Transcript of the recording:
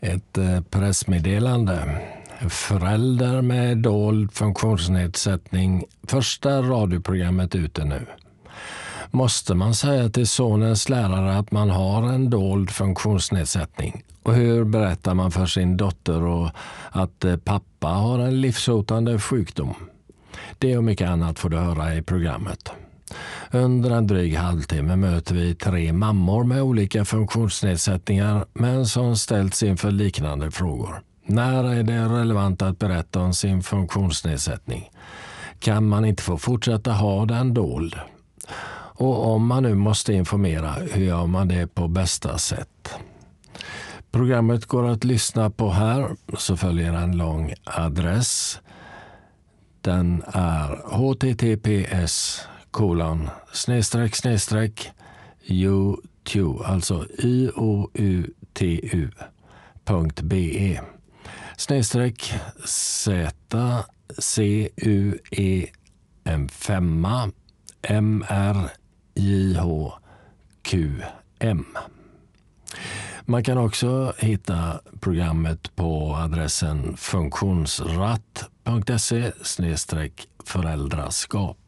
Ett pressmeddelande. Förälder med dold funktionsnedsättning. Första radioprogrammet ute nu. Måste man säga till sonens lärare att man har en dold funktionsnedsättning? Och hur berättar man för sin dotter och att pappa har en livshotande sjukdom? Det och mycket annat får du höra i programmet. Under en dryg halvtimme möter vi 3 mammor med olika funktionsnedsättningar men som ställts inför liknande frågor. När är det relevant att berätta om sin funktionsnedsättning? Kan man inte få fortsätta ha den dold? Och om man nu måste informera, hur gör man det på bästa sätt? Programmet går att lyssna på här, så följer en lång adress. Den är https://youtube, alltså ioutu.be /ZCUEM5 MRJHQM. Man kan också hitta programmet på adressen funktionsratt.se/föräldraskap.